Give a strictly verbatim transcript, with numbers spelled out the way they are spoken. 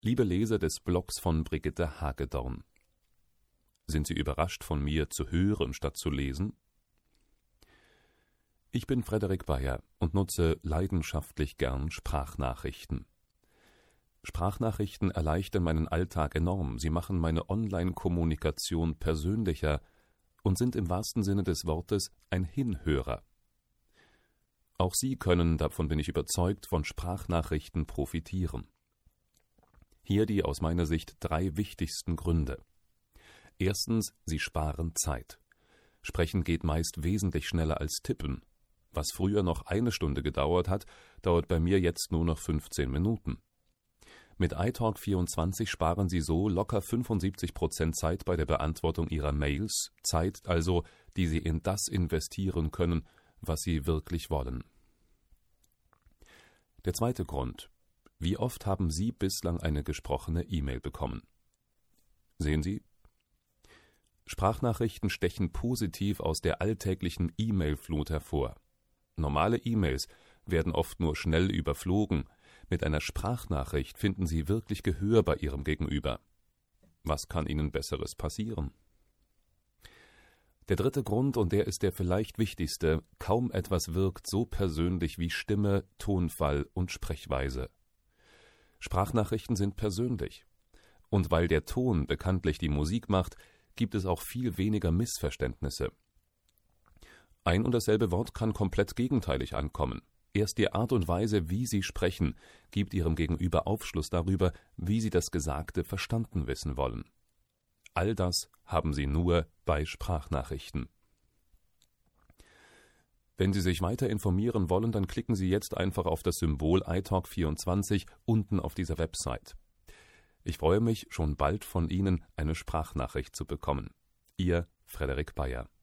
Liebe Leser des Blogs von Brigitte Hagedorn. Sind Sie überrascht, von mir zu hören statt zu lesen? Ich bin Frederik Bayer und nutze leidenschaftlich gern Sprachnachrichten. Sprachnachrichten erleichtern meinen Alltag enorm. Sie machen meine Online-Kommunikation persönlicher und sind im wahrsten Sinne des Wortes ein Hinhörer. Auch Sie können, davon bin ich überzeugt, von Sprachnachrichten profitieren. Hier die aus meiner Sicht drei wichtigsten Gründe. Erstens, sie sparen Zeit. Sprechen geht meist wesentlich schneller als Tippen. Was früher noch eine Stunde gedauert hat, dauert bei mir jetzt nur noch fünfzehn Minuten. Mit iTalk vierundzwanzig sparen Sie so locker fünfundsiebzig Prozent Zeit bei der Beantwortung Ihrer Mails, Zeit also, die Sie in das investieren können, was Sie wirklich wollen. Der zweite Grund. Wie oft haben Sie bislang eine gesprochene E-Mail bekommen? Sehen Sie? Sprachnachrichten stechen positiv aus der alltäglichen E-Mail-Flut hervor. Normale E-Mails werden oft nur schnell überflogen. Mit einer Sprachnachricht finden Sie wirklich Gehör bei Ihrem Gegenüber. Was kann Ihnen Besseres passieren? Der dritte Grund, und der ist der vielleicht wichtigste, kaum etwas wirkt so persönlich wie Stimme, Tonfall und Sprechweise. Sprachnachrichten sind persönlich. Und weil der Ton bekanntlich die Musik macht, gibt es auch viel weniger Missverständnisse. Ein und dasselbe Wort kann komplett gegenteilig ankommen. Erst die Art und Weise, wie Sie sprechen, gibt Ihrem Gegenüber Aufschluss darüber, wie Sie das Gesagte verstanden wissen wollen. All das haben Sie nur bei Sprachnachrichten. Wenn Sie sich weiter informieren wollen, dann klicken Sie jetzt einfach auf das Symbol iTalk vierundzwanzig unten auf dieser Website. Ich freue mich, schon bald von Ihnen eine Sprachnachricht zu bekommen. Ihr Frederik Bayer.